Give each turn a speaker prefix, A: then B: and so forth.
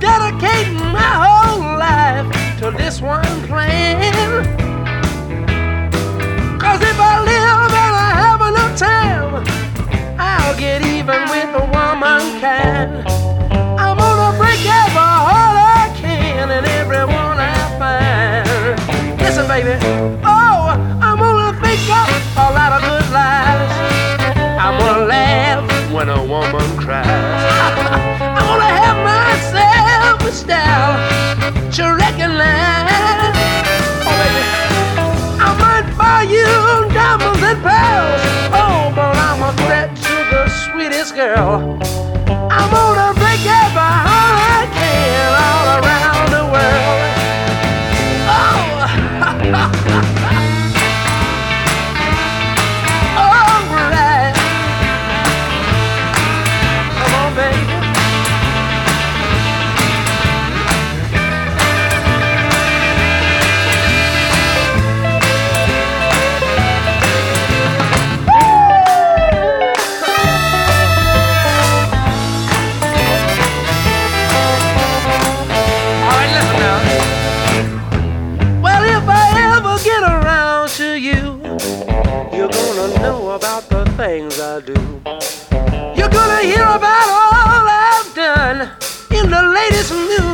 A: dedicating my whole life to this one plan. Cause if I live and I have enough time, I'll get even with the womankind. I'm gonna break every heart I can and everyone I find. Listen, baby, oh, I'm gonna think up a lot of good lies. I'm gonna laugh when a woman cries. I'm gonna have myself a style to recognize. Oh, baby, I might buy you diamonds and pearls. Oh, but I'm a threat to the sweetest girl. I'm gonna break every heart I can all around the world. Oh, alright. Come on, baby. About the things I do, you're gonna hear about all I've done in the latest news.